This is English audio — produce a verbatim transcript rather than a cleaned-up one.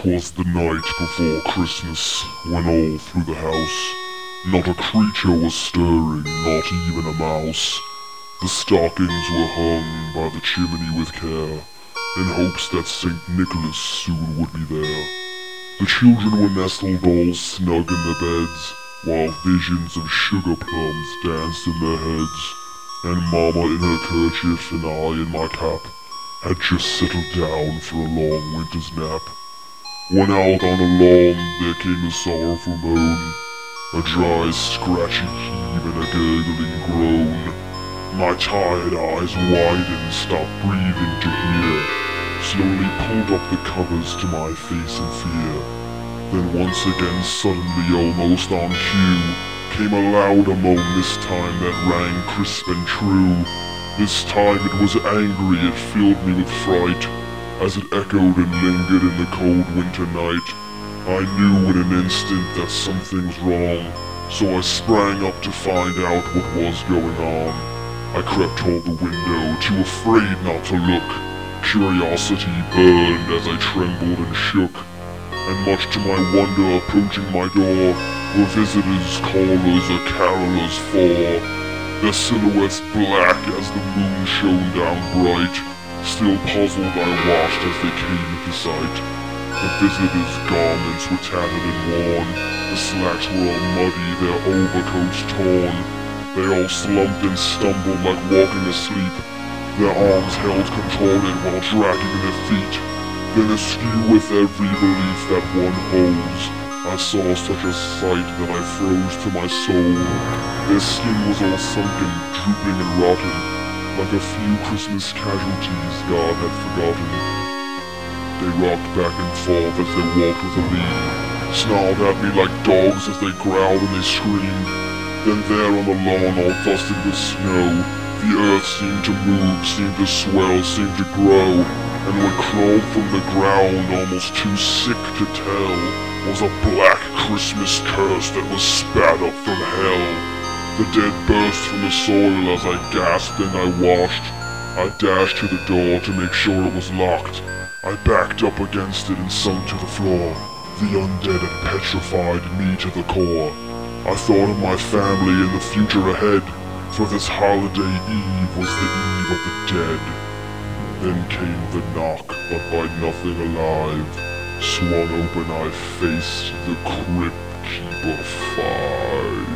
'Twas the night before Christmas, when all through the house not a creature was stirring, not even a mouse. The stockings were hung by the chimney with care, in hopes that Saint Nicholas soon would be there. The children were nestled all snug in their beds, while visions of sugar plums danced in their heads, and Mama in her kerchief and I in my cap had just settled down for a long winter's nap. When out on the lawn there came a sorrowful moan, a dry scratchy heave and a gurgling groan. My tired eyes widened, stopped breathing to hear, slowly pulled up the covers to my face in fear. Then once again suddenly, almost on cue, came a louder moan, this time that rang crisp and true. This time it was angry, it filled me with fright, as it echoed and lingered in the cold winter night. I knew in an instant that something's wrong, so I sprang up to find out what was going on. I crept toward the window, too afraid not to look. Curiosity burned as I trembled and shook, and much to my wonder, approaching my door were visitors, callers, or carolers four. Their silhouettes black as the moon shone down bright. Still puzzled I watched as they came into sight. The visitors' garments were tattered and worn, the slacks were all muddy, their overcoats torn. They all slumped and stumbled like walking asleep, their arms held contorted while dragging their feet. Then askew with every belief that one holds, I saw such a sight that I froze to my soul. Their skin was all sunken, drooping and rotten, like a few Christmas casualties God had forgotten. They rocked back and forth as they walked with a lead, snarled at me like dogs as they growled and they screamed. Then there on the lawn, all dusted with snow, the earth seemed to move, seemed to swell, seemed to grow, and what crawled from the ground, almost too sick to tell, was a black Christmas curse that was spat up from hell. The dead burst from the soil as I gasped and I washed. I dashed to the door to make sure it was locked. I backed up against it and sunk to the floor. The undead had petrified me to the core. I thought of my family and the future ahead, for this holiday eve was the eve of the dead. Then came the knock, but by nothing alive. Swung open, I faced the Crypt Keeper Five.